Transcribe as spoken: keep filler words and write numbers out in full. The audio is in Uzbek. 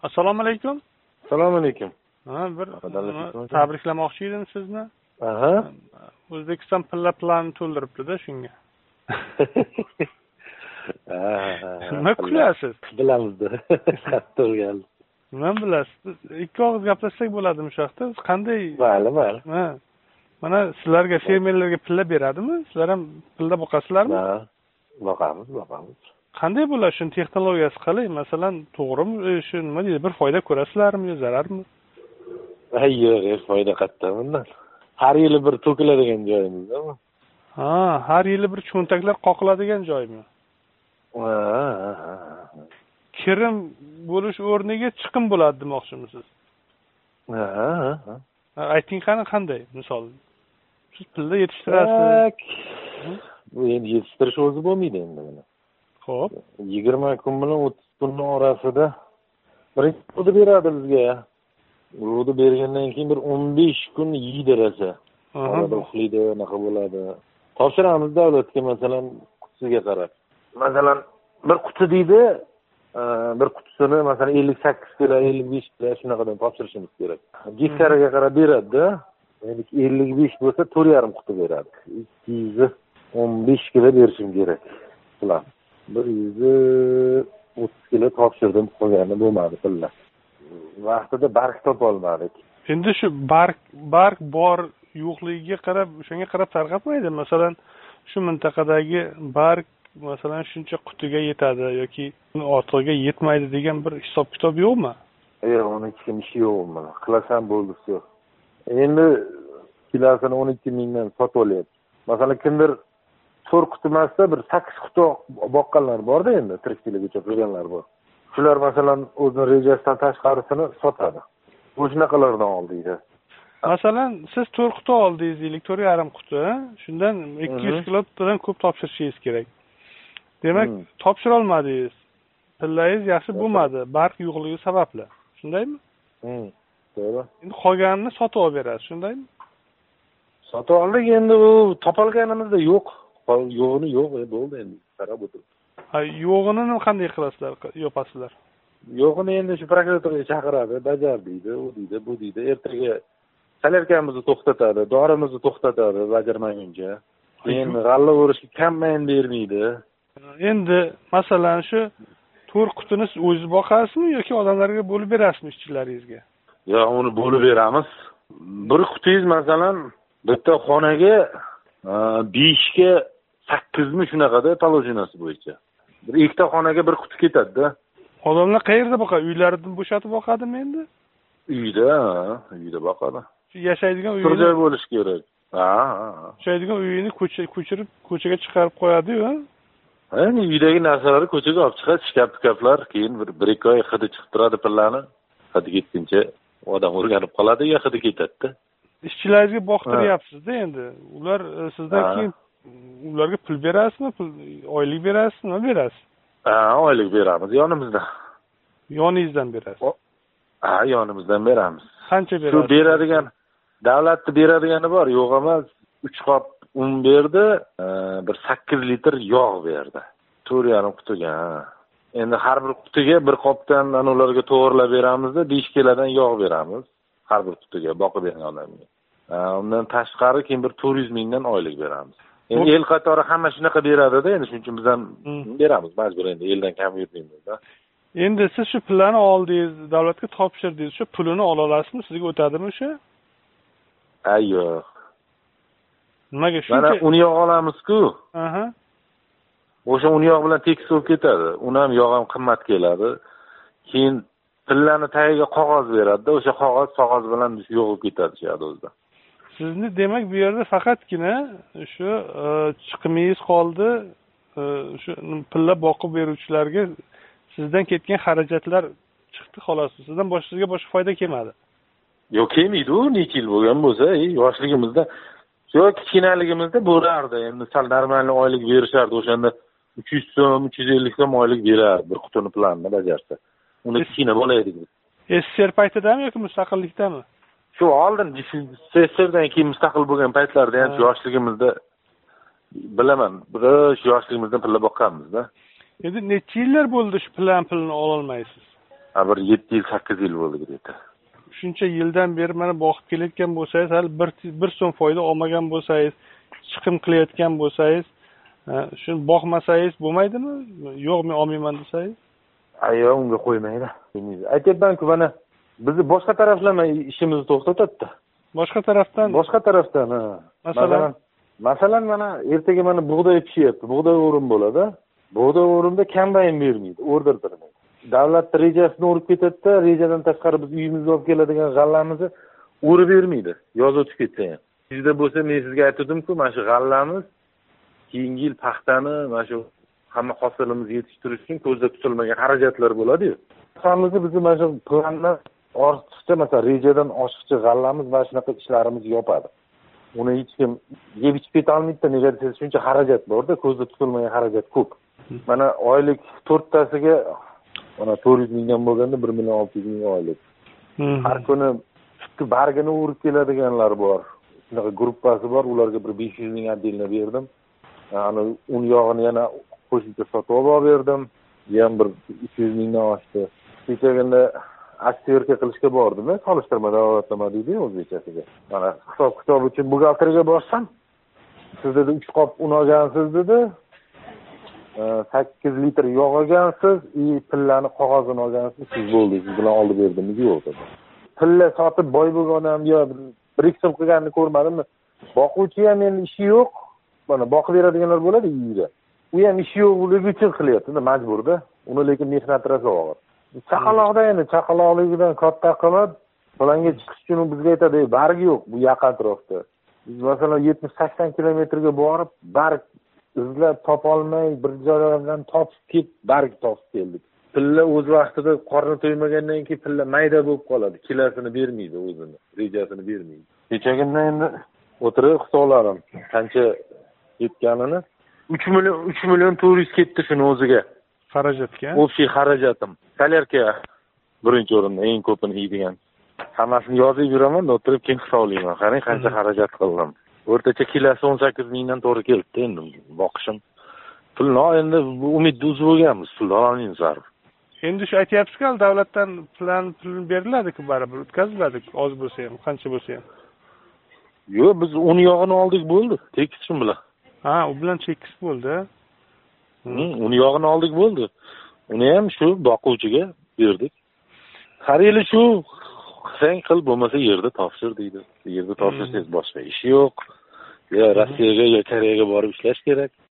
Assalomu alaykum. Assalomu alaykum. Ha, bir tabriklamoqchi edim sizni. Aha. O'zbekiston pilla planini to'ldiribdi-da shunga. Nima kulasiz? Bilamiz-da. To'g'ri. Nima bilasiz? Ikki og'iz gaplashsak bo'ladimi shu yoqda? Qanday? Mayli, mayli. Ha. Mana sizlarga, fermerlarga pilla beradimi? Sizlar ham pilla boqasizlarmi? Ha. Boqamiz, boqamiz. Qanday bo'ladi shuni texnologiyasi qalay? Masalan, to'g'rimi? Shu nima deydi? Bir foyda ko'rasizlarmi yo zararmi? Ay, yo'q, foyda qayerda bundan? Har yili bir to'kiladigan joyimizdami? Ha, har yili bir cho'ntaklar qoqiladigan joymi? Ha. Kirim bo'lish o'rniga chiqim bo'ladi demoqchimisiz? Ha, ha. Ayting qani qanday? Misol, siz pilla yetishtirasiz. Bu endi yetishtirish o'zi bo'lmaydi endi buni. Xo'p. yigirma kun bilan o'ttiz kunning orasida birinchi urdi beradi bizga. Urdi bergandan keyin bir o'n besh kun yeydirasa. Orada uxlaydi, naqa bo'ladi. Topshiramiz davlatga, masalan, qutisiga qarab. Masalan, bir quti deydi, bir qutisini masalan ellik sakkiz kilo, ellik besh kilo shunaqadan topshirishimiz kerak. Gektariga qarab beradi-da. Endi ellik besh bo'lsa to'rt yarim quti beradi. ikki yuz o'n besh kilo berishim kerak. Plan. bir yuz o'ttiz kilo topshirdim, qolgani bo'lmadi pilla. Vaqtida barg topa olmadik. Endi shu barg barg bor yo'qligiga qarab, o'shanga qarab tarqatmaydi. Masalan, shu mintaqadagi barg masalan shuncha qutiga yetadi yoki ortig'iga yetmaydi degan bir hisob-kitob yo'qmi? Yo'q, uni hech kim ishi yo'qmi? Qilasam bo'ldi, yo'q. Endi kilosini o'n ikki mingdan sotib olyapti. Masalan, kimdir to'rt quti emasda bir sakkiz quti boqqanlar bor-da, endi tirikchilikgacha qilganlar bor. Shular masalan o'zining rejasidan tashqarisini sotadi. Bu shunaqalardan oldiydi. Masalan, siz to'rt quti oldingiz, deylik, to'rt yarim quti, shundan ikki yuz kilodan ko'p topshirishingiz kerak. Demak, topshira olmadingiz. Pillangiz yaxshi bo'lmadi, barq yo'qligi sababli. Shundaymi? Hmm, to'g'ri. Endi qolganini sotib olib berasiz, shundaymi? Sotib oldik, endi u topolganimizda yo'q. Yo'g'ini yo'q, bo'ldi endi. Qarab o'tir. Ha, yo'g'ini nima qanday qilasizlar, yopasizlar? Yo'g'ini endi shu prokuraturaga chaqiradi, bajar deydi, u deydi, bu deydi. Ertaga salerkamizni to'xtatadi, dorimizni to'xtatadi bajarmaguncha. Keyin g'alla o'rishga kammayin bermaydi. Endi masalan shu to'rt qutini siz o'zingiz boqasizmi yoki odamlarga bo'lib berasizmi ishchilaringizga? Yo'q, uni bo'lib beramiz. Bir qutingiz masalan bitta xonaga besh ga sakkiz mi shunaqada talojinasi bo'yicha. Bir ikkita xonaga bir quti ketadi-da. Odamlar qayerda boqadi? Uylaridan bo'shatib boqadimi endi? Uyda, uyda boqadi. Shu yashaydigan uyini turjoy bo'lish kerak. Ha, ha. Yashaydigan uyini ko'chirib, ko'chaga chiqarib qo'yadi-yu. Endi uydagi narsalarni ko'chaga olib chiqadi, shkaf-pikaplar, keyin bir bir ikki oy hidi chiqib turadi pillani. Hidi ketguncha odam o'rganib qoladi, ya hidi ketadi-da. Ishchilaringizga boqtiryapsiz-da endi. Ular sizdan keyin ularga pul berasizmi, pul oylik berasizmi, nima berasiz? Ha, oylik beramiz yonimizdan. Yoningizdan berasiz. Ha, yonimizdan beramiz. Qancha berasiz? Shu beradigan davlatni beradigani bor, yo'q emas. uch qop un berdi, bir sakkiz litr yog' berdi. to'rt yarim qutiga. Endi har bir qutiga bir qopdan ularga to'g'rilab beramizda, besh kilodan yog' beramiz. Har bir qutiga boqib bergan odamga. Undan tashqari keyin bir to'rt yuz mingdan oylik beramiz. Endi el qatori hamma shunaqa beradi-da, endi shuning uchun biz ham beramiz, majbur endi eldan kam yurmaymiz-da. Endi siz shu pullarni oldingiz, davlatga topshirdingiz, shu pulini ola olasizmi? Sizga o'tadimi o'sha? Ay yo'q. Nimaga shuncha? Mana uni yog' olamiz-ku. Aha. O'sha uni yog' bilan tekis bo'lib ketadi. Uni ham yog' ham qimmat keladi. Keyin pillani tagiga qog'oz beradi-da, o'sha qog'oz qog'oz bilan yo'g'ib ketadi shu yerda. Sizni demak bu yerda faqatgina shu chiqimingiz qoldi, shu pilla boqib beruvchilarga sizdan ketgan xarajatlar chiqdi xolos. Sizdan boshqasiga boshqa foyda kelmadi. Yo'q, kelmaydi-ku, necha yil bo'lgan bo'lsa, yoshligimizda, yo'q, kichkinaligimizda bo'lardi. Endi sal normal oylik berishardi, o'shanda uch yuz so'm, uch yuz ellik so'm oylik berardi bir qutini planni bajarsa. Uni kichkina bola edik biz. S S R paytidami yoki mustaqillikdami? Shu oldin S S Rdan keyin mustaqil bo'lgan paytlarda ham yoshligimizda bilaman, bir shu yoshligimizda pilla boqqanmiz-da. Endi necha yillar bo'ldi shu plan pulini ola olmaysiz? bir yetti yil sakkiz yil bo'ldi где-то. Shuncha yildan beri mana boqib kelayotgan bo'lsangiz, hali bir bir so'm foyda olmagan bo'lsangiz, chiqim qilayotgan bo'lsangiz, shuni boqmasangiz bo'lmaydimi? Yo'q, men olmayman desangiz? Ayo, unga qo'ymaydi. Aytyapman-ku, mana bizni boshqa taraflama ishimizni to'xtatadi-da. Boshqa tarafdan? Boshqa tarafdan, ha. Masalan, masalan mana ertaga mana bug'doy pishyapti. Bug'doy o'rim bo'ladi. Bug'doy o'rimda kombayn bermaydi, o'rdirtirmaydi. Davlat rejasini o'rib ketadi-da, rejadan tashqari biz uyimizga olib keladigan g'allamizni o'rib bermaydi. Yoz o'tib ketsa ham. Sizda bo'lsa, men sizga aytdim-ku, mana shu g'allamiz keyingi yil paxtani, mana shu hamma hosilimizni yetishtirish uchun ko'zda tutilmagan xarajatlar bo'ladi-yu. Hammamizni biz mana shu plandan ortiqcha, masalan, rejadan oshiqcha g'allamiz va shunaqa ishlarimiz yopadi. Uni hech kim yeb ichib keta olmaydi-da, nega desa, shuncha xarajat bor-da, ko'zda tutilmagan xarajat ko'p. Mana oylik to'rttasiga mana to'rt yuz mingdan bo'lganda bir million olti yuz ming oylik. Har kuni sutni bargini urib keladiganlar bor. Shunaqa gruppasi bor, ularga bir besh yuz ming отдельно berdim. Ana un yog'ini yana qo'shimcha sotib olib berdim. Ham bir uch yuz mingdan oshdi. Kechagina aksiya qilishga bordim, solishtirma da'vatlama deydi o'zbekchasiga. Mana hisob kitob uchun buxgalteriyaga borsam, siz dedi uch qop un olgansiz dedi. sakkiz litr yog' olgansiz, и pillani qog'ozini olgansiz, siz bo'ldi, siz bilan olib berdim, yo'q dedi. Pilla sotib boy bo'lgan odam yo bir ikki so'm qilganini ko'rmadimmi? Boquvchi ham endi ishi yo'q. Mana boqib beradiganlar bo'ladi uyda. U ham ishi yo'qligi uchun qilyapti, majburda. Uni lekin mehnat rosa og'ir. Chaqaloqda endi chaqaloqligidan katta qilib, planga chiqish uchun bizga aytadi, barg yo'q bu yaqin atrofda. Biz masalan yetmish sakson kilometrga borib, barg izlab topolmay, bir joylardan topib kelib, barg topib keldik. Pilla o'z vaqtida qorni to'ymagandan keyin pilla mayda bo'lib qoladi. Kilasini bermaydi o'zini, rejasini bermaydi. Kechagina endi o'tirib hisobladim. Qancha ketganini? uch million uch million to'rt yuz ketdi shuni o'ziga. Xarajatga. Общий xarajatim. Salyarka birinchi o'rinda eng ko'pini yeydigan. Hammasini yozib yuraman, o'tirib keyin hisoblayman. Qarang qancha xarajat qildim. O'rtacha kilosi o'n sakkiz mingdan to'g'ri kelibdi endi boqishim. Pulni endi umidni uzib bo'lganmiz, pulni ololmaymiz baribir. Endi shu aytyapsiz-ku, davlatdan plan pul beriladi-ku, baribir o'tkaziladi, oz bo'lsa ham, qancha bo'lsa ham. Yo'q, biz un yog'ini oldik bo'ldi, tekis shu bilan. Ha, u bilan chekis bo'ldi. Un yog'ini oldik bo'ldi. Uni ham shu boquvchiga berdik. Har yili shu qilsang qil, bo'lmasa yerda topshir deydi. Yerda topshirsangiz boshqa ish yo'q. Ya Rossiyaga, ya Koreyaga borib ishlash kerak.